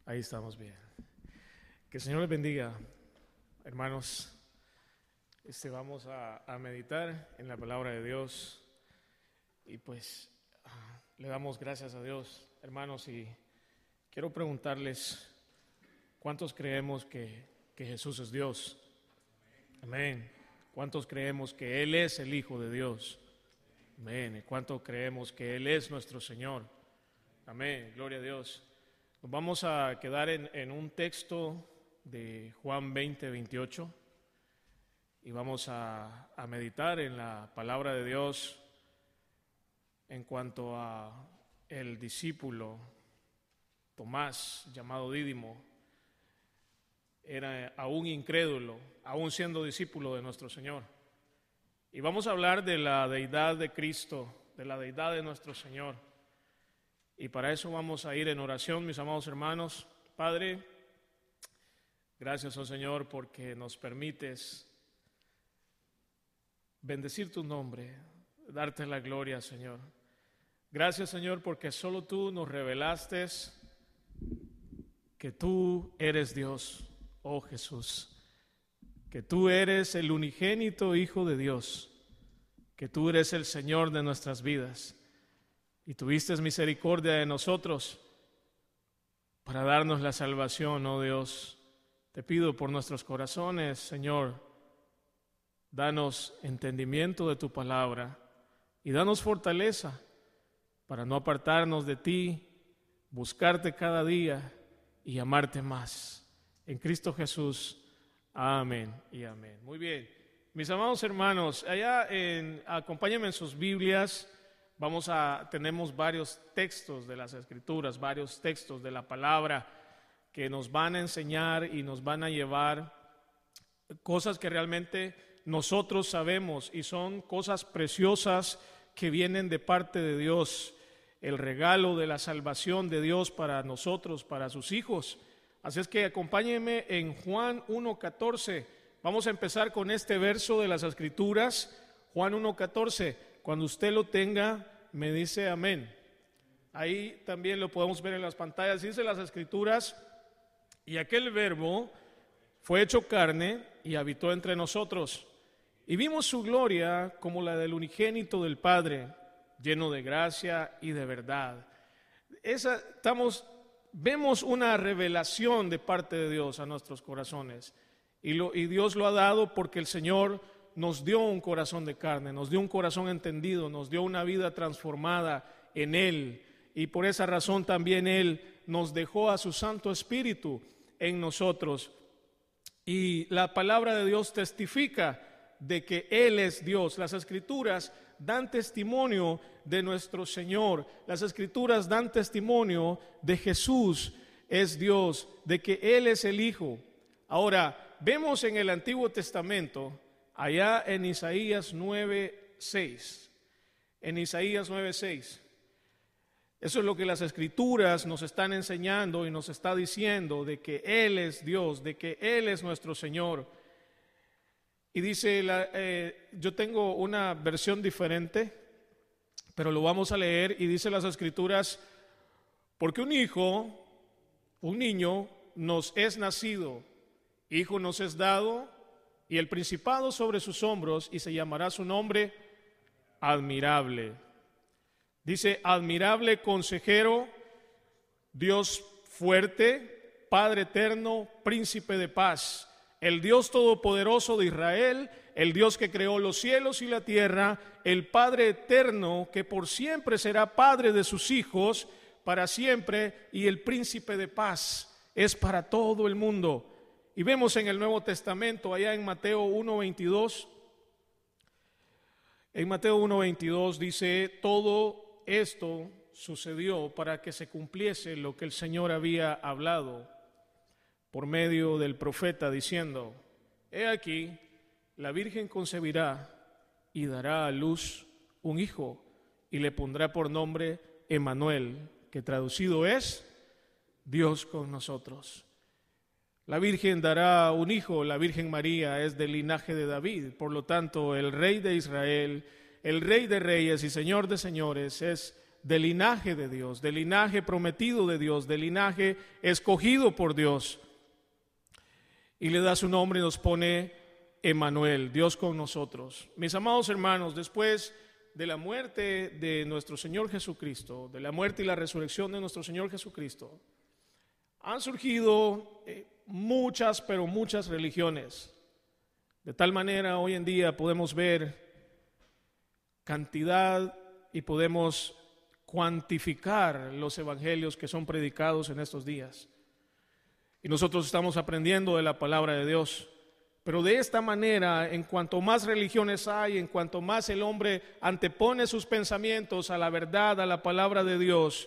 Ahí estamos bien. Que el Señor les bendiga, hermanos. Vamos a meditar en la palabra de Dios y pues le damos gracias a Dios, hermanos, y quiero preguntarles, ¿cuántos creemos que Jesús es Dios? Amén. ¿Cuántos creemos que Él es el Hijo de Dios? Amén. ¿Cuántos creemos que Él es nuestro Señor? Amén. Gloria a Dios. Nos vamos a quedar en un texto de Juan 20:28 y vamos a meditar en la palabra de Dios en cuanto a el discípulo Tomás, llamado Dídimo. Era aún incrédulo, aún siendo discípulo de nuestro Señor. Y vamos a hablar de la deidad de Cristo, de la deidad de nuestro Señor. Y para eso vamos a ir en oración, mis amados hermanos. Padre, gracias, oh Señor, porque nos permites bendecir tu nombre, darte la gloria, Señor. Gracias, Señor, porque solo tú nos revelaste que tú eres Dios, oh Jesús, que tú eres el unigénito Hijo de Dios, que tú eres el Señor de nuestras vidas. Y tuviste misericordia de nosotros para darnos la salvación, oh Dios. Te pido por nuestros corazones, Señor, danos entendimiento de tu palabra y danos fortaleza para no apartarnos de ti, buscarte cada día y amarte más. En Cristo Jesús, amén y amén. Muy bien, mis amados hermanos, acompáñenme en sus Biblias. Tenemos varios textos de las Escrituras, varios textos de la palabra que nos van a enseñar y nos van a llevar cosas que realmente nosotros sabemos y son cosas preciosas que vienen de parte de Dios, el regalo de la salvación de Dios para nosotros, para sus hijos. Así es que acompáñenme en Juan 1:14. Vamos a empezar con este verso de las Escrituras, Juan 1:14. Cuando usted lo tenga, me dice amén. Ahí también lo podemos ver en las pantallas. Dice las Escrituras: y aquel verbo fue hecho carne y habitó entre nosotros. Y vimos su gloria como la del unigénito del Padre, lleno de gracia y de verdad. Vemos una revelación de parte de Dios a nuestros corazones. Y Dios lo ha dado porque el Señor nos dio un corazón de carne, nos dio un corazón entendido, nos dio una vida transformada en Él. Y por esa razón también Él nos dejó a su Santo Espíritu en nosotros. Y la palabra de Dios testifica de que Él es Dios. Las Escrituras dan testimonio de nuestro Señor. Las Escrituras dan testimonio de Jesús es Dios, de que Él es el Hijo. Ahora, vemos en el Antiguo Testamento, allá en Isaías 9:6. En Isaías 9:6. Eso es lo que las Escrituras nos están enseñando y nos está diciendo, de que Él es Dios, de que Él es nuestro Señor. Y dice, yo tengo una versión diferente, pero lo vamos a leer, y dice las Escrituras: porque un niño nos es nacido, hijo nos es dado, y el principado sobre sus hombros, y se llamará su nombre admirable. Dice: admirable consejero, Dios fuerte, Padre eterno, príncipe de paz, el Dios todopoderoso de Israel, el Dios que creó los cielos y la tierra, el Padre eterno que por siempre será Padre de sus hijos, para siempre, y el príncipe de paz es para todo el mundo. Y vemos en el Nuevo Testamento, allá en Mateo 1:22, dice: todo esto sucedió para que se cumpliese lo que el Señor había hablado por medio del profeta, diciendo: he aquí, la Virgen concebirá y dará a luz un hijo, y le pondrá por nombre Emmanuel, que traducido es Dios con nosotros. La Virgen dará un hijo. La Virgen María es del linaje de David, por lo tanto el Rey de Israel, el Rey de Reyes y Señor de Señores es del linaje de Dios, del linaje prometido de Dios, del linaje escogido por Dios. Y le da su nombre y nos pone Emmanuel, Dios con nosotros. Mis amados hermanos, después de la muerte de nuestro Señor Jesucristo, de la muerte y la resurrección de nuestro Señor Jesucristo, han surgido muchas, pero muchas religiones. De tal manera, hoy en día podemos ver cantidad y podemos cuantificar los evangelios que son predicados en estos días. Y nosotros estamos aprendiendo de la palabra de Dios. Pero de esta manera, en cuanto más religiones hay, en cuanto más el hombre antepone sus pensamientos a la verdad, a la palabra de Dios,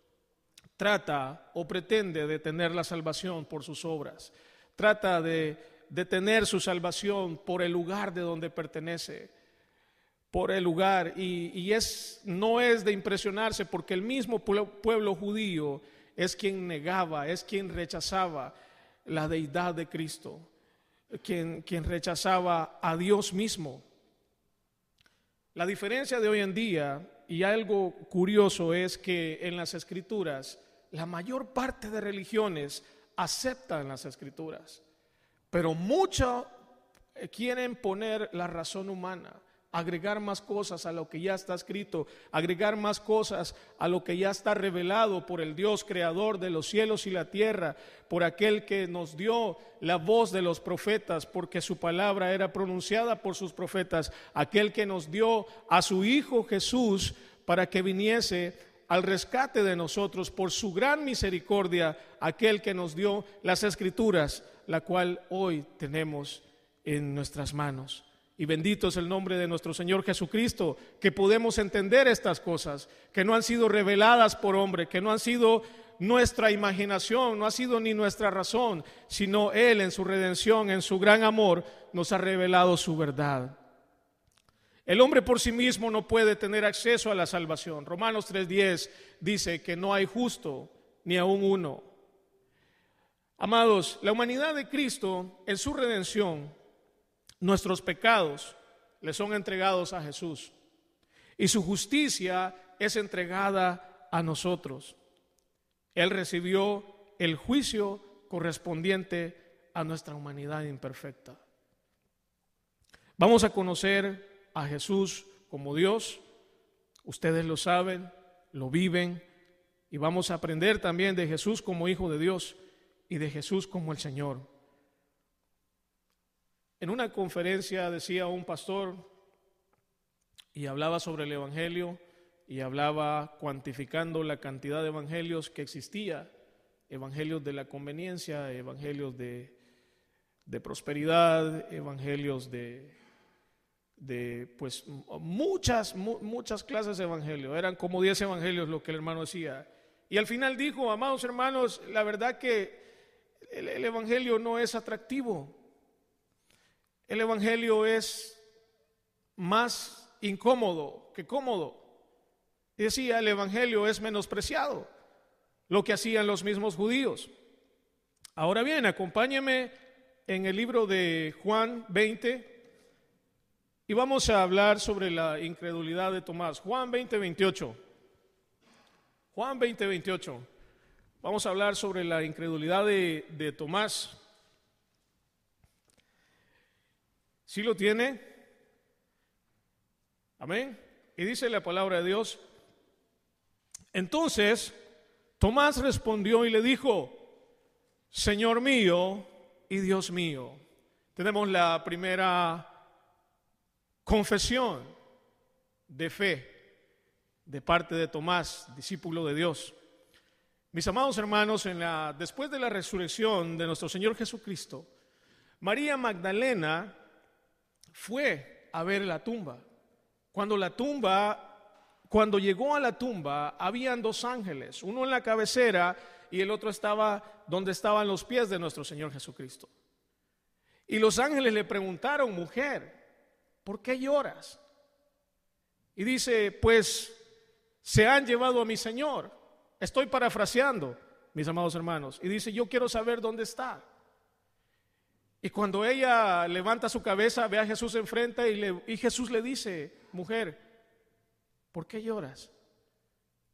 trata o pretende detener la salvación por sus obras. Trata de detener su salvación por el lugar de donde pertenece, por el lugar. Y no es de impresionarse, porque el mismo pueblo judío es quien negaba, es quien rechazaba la deidad de Cristo, quien rechazaba a Dios mismo. La diferencia de hoy en día, y algo curioso, es que en las Escrituras la mayor parte de religiones aceptan las Escrituras, pero muchos quieren poner la razón humana, agregar más cosas a lo que ya está escrito, agregar más cosas a lo que ya está revelado por el Dios creador de los cielos y la tierra, por aquel que nos dio la voz de los profetas, porque su palabra era pronunciada por sus profetas, aquel que nos dio a su Hijo Jesús para que viniese al rescate de nosotros por su gran misericordia, aquel que nos dio las Escrituras, la cual hoy tenemos en nuestras manos. Y bendito es el nombre de nuestro Señor Jesucristo, que podemos entender estas cosas, que no han sido reveladas por hombre, que no han sido nuestra imaginación, no ha sido ni nuestra razón, sino Él en su redención, en su gran amor, nos ha revelado su verdad. El hombre por sí mismo no puede tener acceso a la salvación. Romanos 3:10 dice que no hay justo ni aun uno. Amados, la humanidad de Cristo en su redención, nuestros pecados le son entregados a Jesús y su justicia es entregada a nosotros. Él recibió el juicio correspondiente a nuestra humanidad imperfecta. Vamos a conocer a Jesús como Dios. Ustedes lo saben, lo viven, y vamos a aprender también de Jesús como Hijo de Dios y de Jesús como el Señor. En una conferencia decía un pastor y hablaba sobre el Evangelio y hablaba cuantificando la cantidad de evangelios que existía, evangelios de la conveniencia, evangelios de prosperidad, evangelios de pues muchas clases de evangelios. Eran como 10 evangelios lo que el hermano decía. Y al final dijo: amados hermanos, la verdad que el evangelio no es atractivo. El evangelio es más incómodo que cómodo. Y decía, el evangelio es menospreciado, lo que hacían los mismos judíos. Ahora bien, acompáñeme en el libro de Juan 20 y vamos a hablar sobre la incredulidad de Tomás. Juan 20:28. Juan 20:28. Vamos a hablar sobre la incredulidad de Tomás. ¿Sí lo tiene? Amén. Y dice la palabra de Dios: entonces Tomás respondió y le dijo: Señor mío y Dios mío. Tenemos la primera confesión de fe de parte de Tomás, discípulo de Dios. Mis amados hermanos, después de la resurrección de nuestro Señor Jesucristo, María Magdalena fue a ver la tumba. Cuando llegó a la tumba, habían 2 ángeles, uno en la cabecera y el otro estaba donde estaban los pies de nuestro Señor Jesucristo. Y los ángeles le preguntaron: mujer, ¿por qué lloras? Y dice: pues se han llevado a mi Señor. Estoy parafraseando, mis amados hermanos. Y dice: yo quiero saber dónde está. Y cuando ella levanta su cabeza, ve a Jesús enfrente y Jesús le dice: mujer, ¿por qué lloras?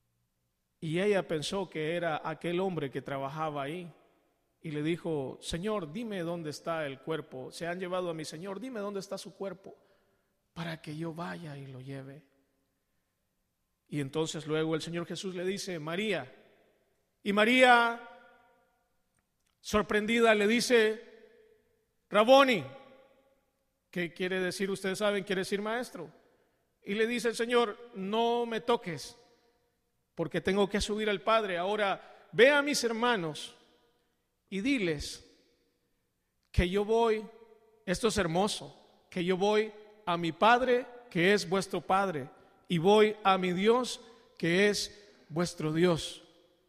Y ella pensó que era aquel hombre que trabajaba ahí. Y le dijo: Señor, dime dónde está el cuerpo. Se han llevado a mi señor, dime dónde está su cuerpo, para que yo vaya y lo lleve. Y entonces luego el Señor Jesús le dice: María. Y María, sorprendida, le dice: Raboni, ¿qué quiere decir? Ustedes saben, quiere decir maestro. Y le dice el Señor: no me toques, porque tengo que subir al Padre. Ahora ve a mis hermanos y diles que yo voy, esto es hermoso, que yo voy a mi Padre, que es vuestro Padre, y voy a mi Dios, que es vuestro Dios.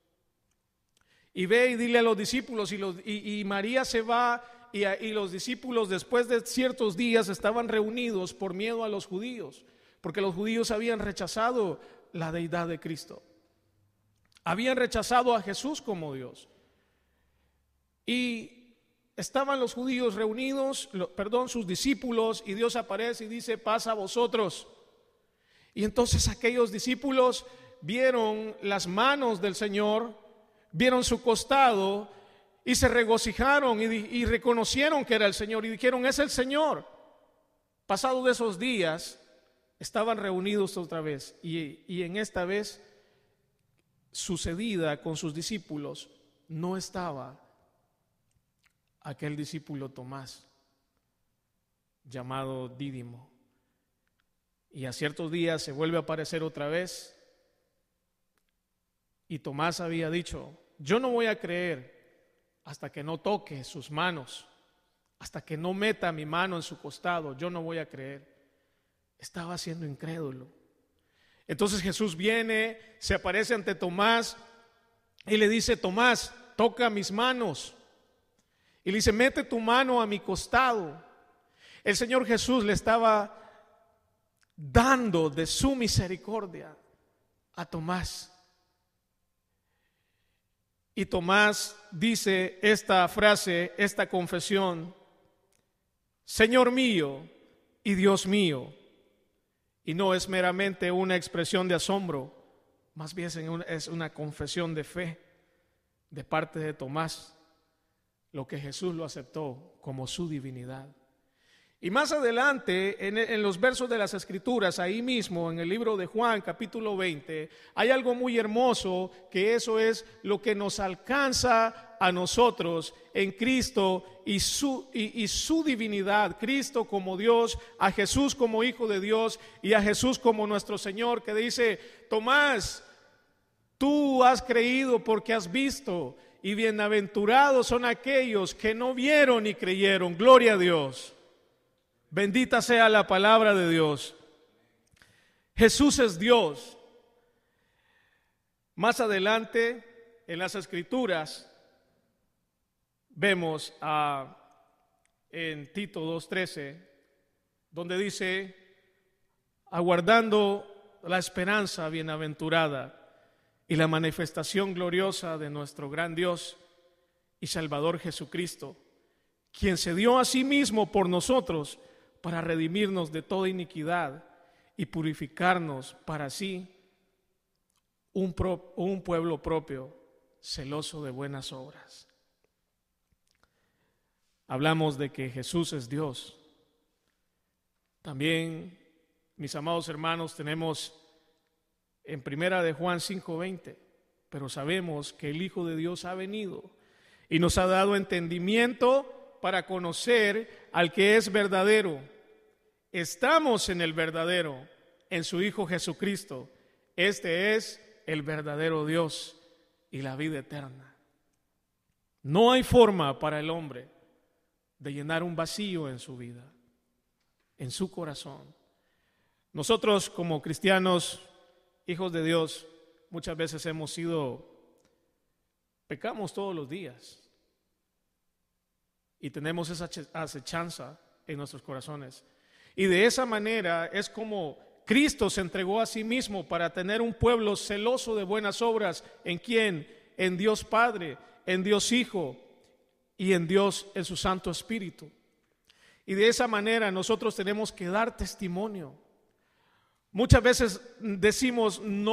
Y ve y dile a los discípulos, y María se va, y los discípulos, después de ciertos días, estaban reunidos por miedo a los judíos, porque los judíos habían rechazado la deidad de Cristo, habían rechazado a Jesús como Dios. Y estaban los judíos reunidos, sus discípulos, y Dios aparece y dice: pasa a vosotros. Y entonces aquellos discípulos vieron las manos del Señor, vieron su costado, y se regocijaron y reconocieron que era el Señor, y dijeron: es el Señor. Pasado de esos días, estaban reunidos otra vez, y en esta vez sucedida con sus discípulos, no estaba aquel discípulo Tomás, llamado Dídimo. Y a ciertos días se vuelve a aparecer otra vez, y Tomás había dicho: yo no voy a creer hasta que no toque sus manos, hasta que no meta mi mano en su costado, yo no voy a creer. Estaba siendo incrédulo. Entonces Jesús viene, se aparece ante Tomás y le dice: Tomás, toca mis manos. Y le dice: mete tu mano a mi costado. El Señor Jesús le estaba dando de su misericordia a Tomás. Y Tomás dice esta frase, esta confesión: Señor mío y Dios mío. Y no es meramente una expresión de asombro, más bien es una confesión de fe de parte de Tomás, lo que Jesús lo aceptó como su divinidad. Y más adelante, en los versos de las Escrituras, ahí mismo en el libro de Juan, capítulo 20, hay algo muy hermoso, que eso es lo que nos alcanza a nosotros en Cristo y su divinidad. Cristo como Dios, a Jesús como Hijo de Dios y a Jesús como nuestro Señor, que dice: Tomás, tú has creído porque has visto, y bienaventurados son aquellos que no vieron y creyeron. Gloria a Dios. Bendita sea la palabra de Dios. Jesús es Dios. Más adelante en las Escrituras vemos en Tito 2:13, donde dice: aguardando la esperanza bienaventurada y la manifestación gloriosa de nuestro gran Dios y Salvador Jesucristo, quien se dio a sí mismo por nosotros para redimirnos de toda iniquidad y purificarnos para sí un pueblo propio, celoso de buenas obras. Hablamos de que Jesús es Dios. También, mis amados hermanos, tenemos en primera de Juan 5:20, pero sabemos que el Hijo de Dios ha venido y nos ha dado entendimiento para conocer al que es verdadero. Estamos en el verdadero, en su Hijo Jesucristo. Este es el verdadero Dios y la vida eterna. No hay forma para el hombre de llenar un vacío en su vida, en su corazón. Nosotros como cristianos, hijos de Dios, muchas veces pecamos todos los días. Y tenemos esa acechanza en nuestros corazones. Y de esa manera es como Cristo se entregó a sí mismo para tener un pueblo celoso de buenas obras. ¿En quién? En Dios Padre, en Dios Hijo y en Dios en su Santo Espíritu. Y de esa manera nosotros tenemos que dar testimonio. Muchas veces decimos: no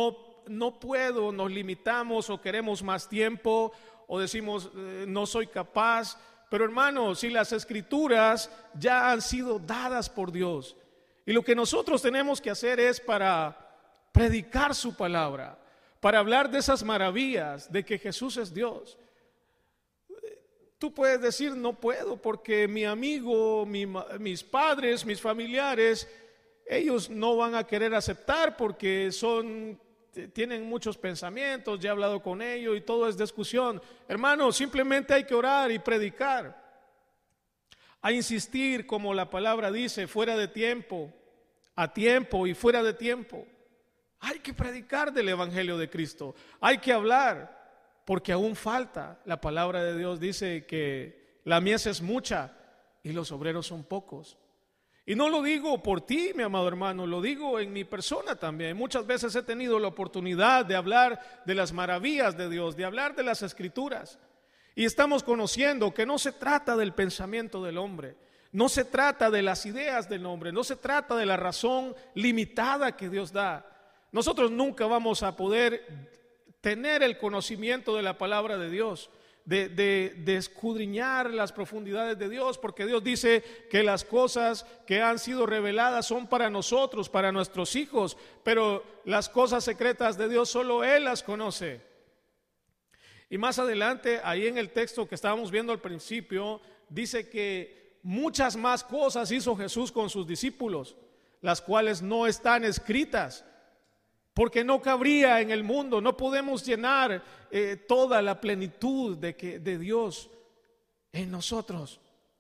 no puedo, nos limitamos o queremos más tiempo o decimos no soy capaz. Pero hermanos, si las escrituras ya han sido dadas por Dios, y lo que nosotros tenemos que hacer es para predicar su palabra, para hablar de esas maravillas, de que Jesús es Dios. Tú puedes decir no puedo porque mi amigo, mis padres, mis familiares, ellos no van a querer aceptar porque tienen muchos pensamientos, ya he hablado con ellos y todo es discusión. Hermanos, simplemente hay que orar y predicar, a insistir, como la palabra dice, fuera de tiempo, a tiempo y fuera de tiempo. Hay que predicar del evangelio de Cristo, hay que hablar, porque aún falta. La palabra de Dios dice que la mies es mucha y los obreros son pocos. Y no lo digo por ti, mi amado hermano, lo digo en mi persona también. Muchas veces he tenido la oportunidad de hablar de las maravillas de Dios, de hablar de las escrituras. Y estamos conociendo que no se trata del pensamiento del hombre, no se trata de las ideas del hombre, no se trata de la razón limitada que Dios da. Nosotros nunca vamos a poder tener el conocimiento de la palabra de Dios, de escudriñar las profundidades de Dios, porque Dios dice que las cosas que han sido reveladas son para nosotros, para nuestros hijos, pero las cosas secretas de Dios solo Él las conoce. Y más adelante, ahí en el texto que estábamos viendo al principio, dice que muchas más cosas hizo Jesús con sus discípulos, las cuales no están escritas, porque no cabría en el mundo. No podemos llenar toda la plenitud de Dios en nosotros,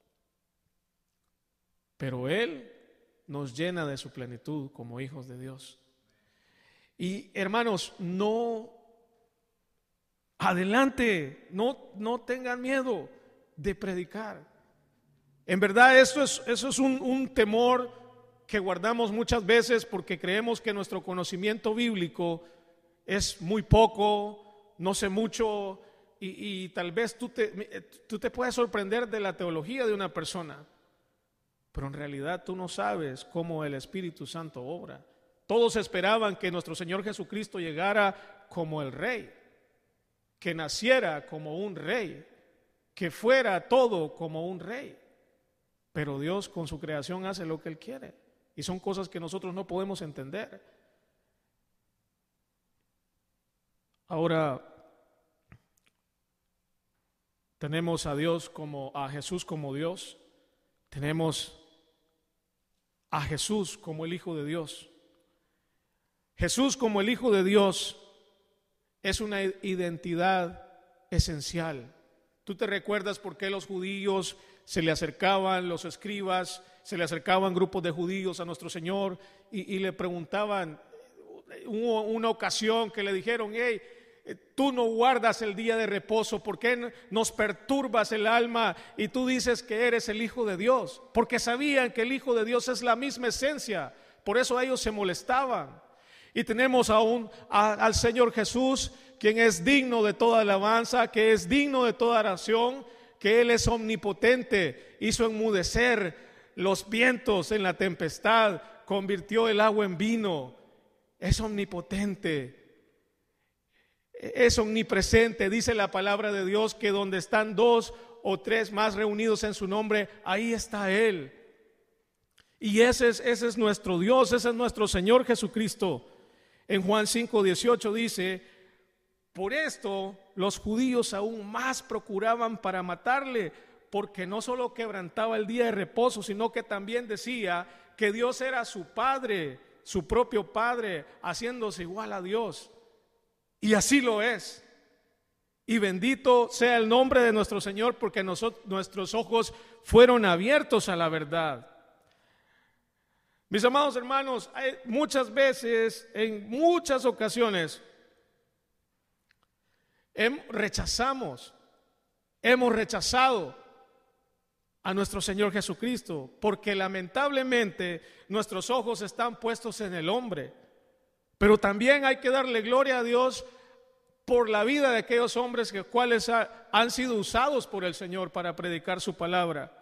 pero Él nos llena de su plenitud como hijos de Dios. Y hermanos, adelante, no tengan miedo de predicar. En verdad eso es un temor que guardamos muchas veces porque creemos que nuestro conocimiento bíblico es muy poco, no sé mucho, y tal vez tú te puedes sorprender de la teología de una persona, pero en realidad tú no sabes cómo el Espíritu Santo obra. Todos esperaban que nuestro Señor Jesucristo llegara como el Rey, que naciera como un Rey, que fuera todo como un Rey, pero Dios con su creación hace lo que Él quiere. Y son cosas que nosotros no podemos entender. Ahora tenemos a Jesús como Dios. Tenemos a Jesús como el Hijo de Dios. Jesús como el Hijo de Dios es una identidad esencial. ¿Tú te recuerdas por qué los judíos se le acercaban, los escribas, se le acercaban grupos de judíos a nuestro Señor y le preguntaban? Hubo una ocasión que le dijeron: hey, tú no guardas el día de reposo, ¿por qué nos perturbas el alma y tú dices que eres el Hijo de Dios? Porque sabían que el Hijo de Dios es la misma esencia, por eso ellos se molestaban. Y tenemos al Señor Jesús, quien es digno de toda alabanza, que es digno de toda oración, que Él es omnipotente, hizo enmudecer los vientos en la tempestad, convirtió el agua en vino, es omnipotente, es omnipresente. Dice la palabra de Dios que donde están 2 o 3 más reunidos en su nombre, ahí está Él. Y ese es nuestro Dios, ese es nuestro Señor Jesucristo. En Juan 5:18 dice: por esto los judíos aún más procuraban para matarle, porque no solo quebrantaba el día de reposo, sino que también decía que Dios era su Padre, su propio Padre, haciéndose igual a Dios. Y así lo es. Y bendito sea el nombre de nuestro Señor, porque nuestros ojos fueron abiertos a la verdad. Mis amados hermanos, muchas veces, en muchas ocasiones, hemos rechazado a nuestro Señor Jesucristo, porque lamentablemente nuestros ojos están puestos en el hombre. Pero también hay que darle gloria a Dios por la vida de aquellos hombres que cuales han sido usados por el Señor para predicar su palabra.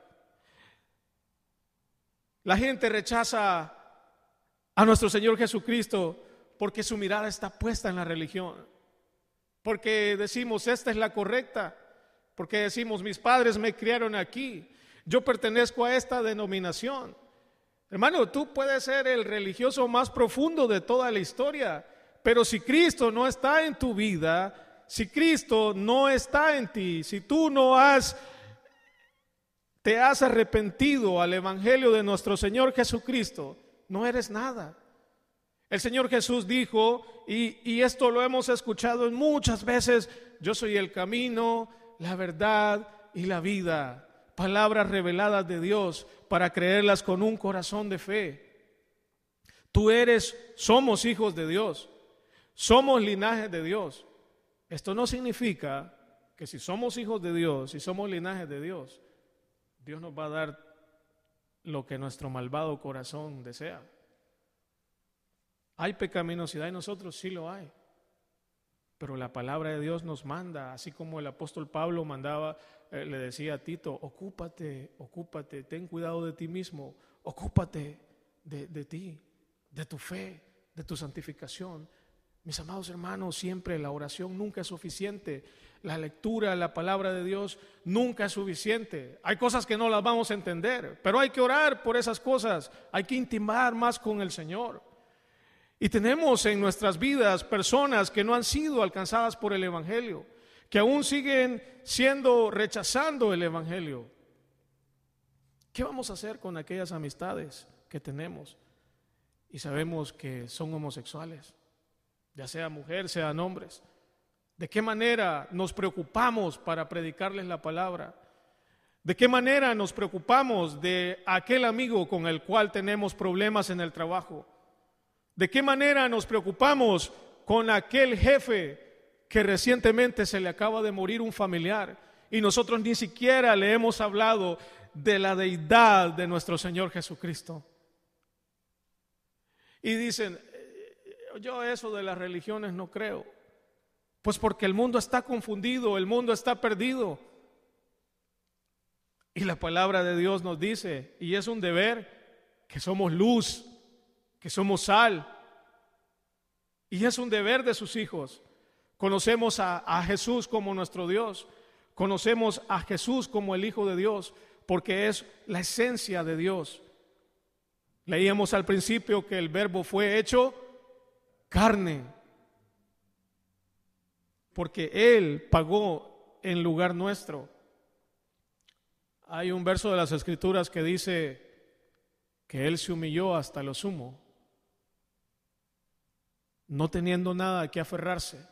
La gente rechaza a nuestro Señor Jesucristo porque su mirada está puesta en la religión, porque decimos esta es la correcta, porque decimos mis padres me criaron aquí, yo pertenezco a esta denominación. Hermano, tú puedes ser el religioso más profundo de toda la historia, pero si Cristo no está en tu vida, si Cristo no está en ti, si tú no te has arrepentido al evangelio de nuestro Señor Jesucristo, no eres nada. El Señor Jesús dijo, y esto lo hemos escuchado muchas veces: yo soy el camino, la verdad y la vida. Palabras reveladas de Dios para creerlas con un corazón de fe. Somos hijos de Dios, somos linaje de Dios. Esto no significa que si somos hijos de Dios y somos linaje de Dios, Dios nos va a dar lo que nuestro malvado corazón desea. ¿Hay pecaminosidad en nosotros? Sí lo hay. Pero la palabra de Dios nos manda, así como el apóstol Pablo le decía a Tito: ocúpate, ten cuidado de ti mismo, ocúpate de ti, de tu fe, de tu santificación. Mis amados hermanos, siempre la oración nunca es suficiente. La lectura, la palabra de Dios nunca es suficiente. Hay cosas que no las vamos a entender, pero hay que orar por esas cosas. Hay que intimar más con el Señor. Y tenemos en nuestras vidas personas que no han sido alcanzadas por el evangelio, que aún siguen rechazando el evangelio. ¿Qué vamos a hacer con aquellas amistades que tenemos y sabemos que son homosexuales, ya sea mujer, sean hombres? ¿De qué manera nos preocupamos para predicarles la palabra? ¿De qué manera nos preocupamos de aquel amigo con el cual tenemos problemas en el trabajo? ¿De qué manera nos preocupamos con aquel jefe que recientemente se le acaba de morir un familiar y nosotros ni siquiera le hemos hablado de la deidad de nuestro Señor Jesucristo? Y dicen: yo eso de las religiones no creo. Pues porque el mundo está confundido, el mundo está perdido. Y la palabra de Dios nos dice, y es un deber, que somos luz, que somos sal, y es un deber de sus hijos. Conocemos a Jesús como nuestro Dios, conocemos a Jesús como el Hijo de Dios, porque es la esencia de Dios. Leíamos al principio que el Verbo fue hecho carne, porque Él pagó en lugar nuestro. Hay un verso de las Escrituras que dice que Él se humilló hasta lo sumo, no teniendo nada a qué aferrarse,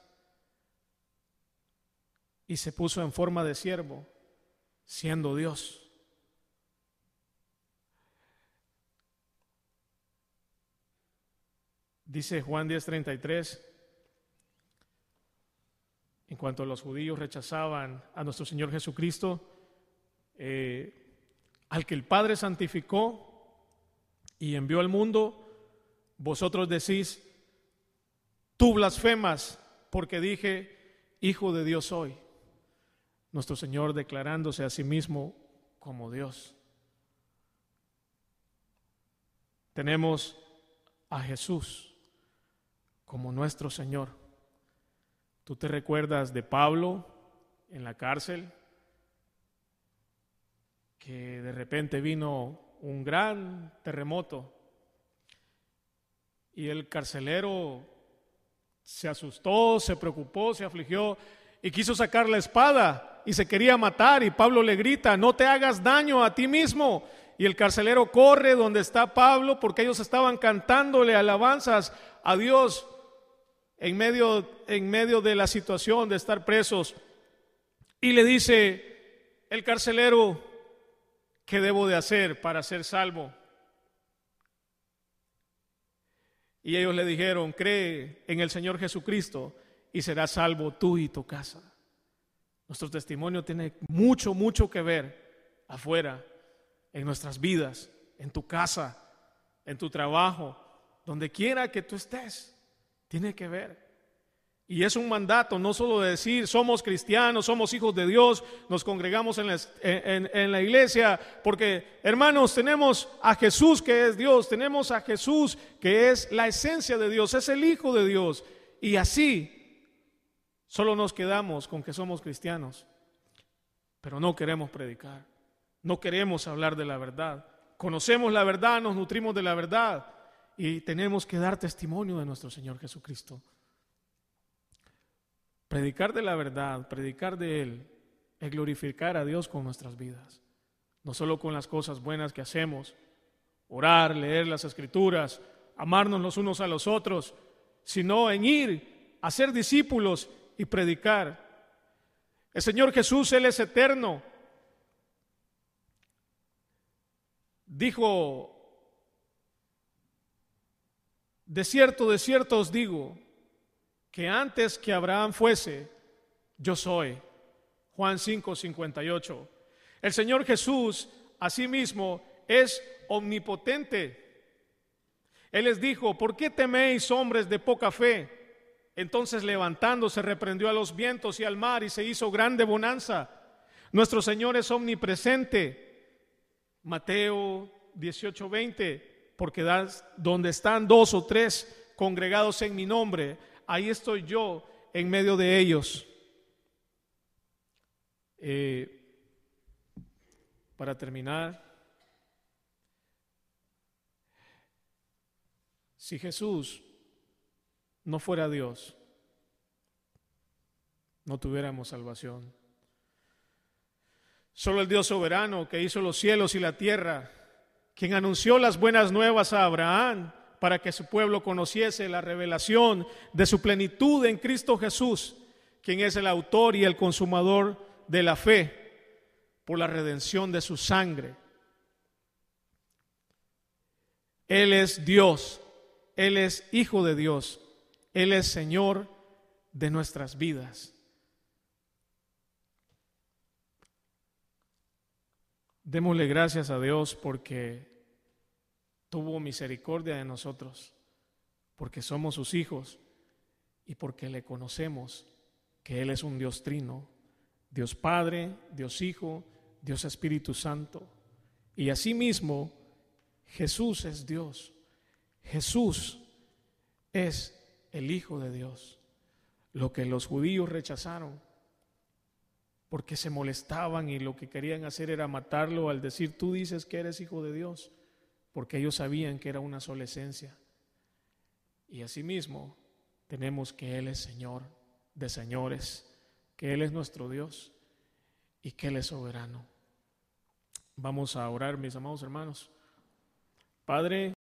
y se puso en forma de siervo, siendo Dios. Dice Juan 10:33, en cuanto los judíos rechazaban a nuestro Señor Jesucristo, al que el Padre santificó y envió al mundo, vosotros decís: tú blasfemas, porque dije, Hijo de Dios soy. Nuestro Señor declarándose a sí mismo como Dios. Tenemos a Jesús como nuestro Señor. ¿Tú te recuerdas de Pablo en la cárcel? Que de repente vino un gran terremoto y el carcelero se asustó, se preocupó, se afligió y quiso sacar la espada y se quería matar, y Pablo le grita: no te hagas daño a ti mismo. Y el carcelero corre donde está Pablo, porque ellos estaban cantándole alabanzas a Dios en medio de la situación de estar presos, y le dice el carcelero: ¿qué debo de hacer para ser salvo? Y ellos le dijeron: cree en el Señor Jesucristo y serás salvo tú y tu casa. Nuestro testimonio tiene mucho que ver afuera, en nuestras vidas, en tu casa, en tu trabajo, donde quiera que tú estés, tiene que ver. Y es un mandato, no solo de decir somos cristianos, somos hijos de Dios, nos congregamos en la iglesia, porque hermanos, tenemos a Jesús que es Dios, tenemos a Jesús que es la esencia de Dios, es el Hijo de Dios. Y así solo nos quedamos con que somos cristianos, pero no queremos predicar, no queremos hablar de la verdad. Conocemos la verdad, nos nutrimos de la verdad y tenemos que dar testimonio de nuestro Señor Jesucristo. Predicar de la verdad, predicar de Él, es glorificar a Dios con nuestras vidas. No solo con las cosas buenas que hacemos, orar, leer las Escrituras, amarnos los unos a los otros, sino en ir a ser discípulos y predicar. El Señor Jesús, Él es eterno. Dijo, de cierto os digo, que antes que Abraham fuese, yo soy. Juan 5:58. El Señor Jesús, asimismo, es omnipotente. Él les dijo, ¿por qué teméis, hombres de poca fe? Entonces levantándose reprendió a los vientos y al mar y se hizo grande bonanza. Nuestro Señor es omnipresente. Mateo 18:20, porque donde están 2 o 3 congregados en mi nombre, ahí estoy yo en medio de ellos. Para terminar, si Jesús no fuera Dios, no tuviéramos salvación. Solo el Dios soberano que hizo los cielos y la tierra, quien anunció las buenas nuevas a Abraham, para que su pueblo conociese la revelación de su plenitud en Cristo Jesús, quien es el autor y el consumador de la fe, por la redención de su sangre. Él es Dios, Él es Hijo de Dios, Él es Señor de nuestras vidas. Démosle gracias a Dios porque tuvo misericordia de nosotros, porque somos sus hijos y porque le conocemos que Él es un Dios trino, Dios Padre, Dios Hijo, Dios Espíritu Santo. Y asimismo, Jesús es Dios. Jesús es el Hijo de Dios. Lo que los judíos rechazaron, porque se molestaban y lo que querían hacer era matarlo al decir, tú dices que eres Hijo de Dios, porque ellos sabían que era una sola esencia. Y asimismo tenemos que Él es Señor de señores, que Él es nuestro Dios y que Él es soberano. Vamos a orar, mis amados hermanos. Padre,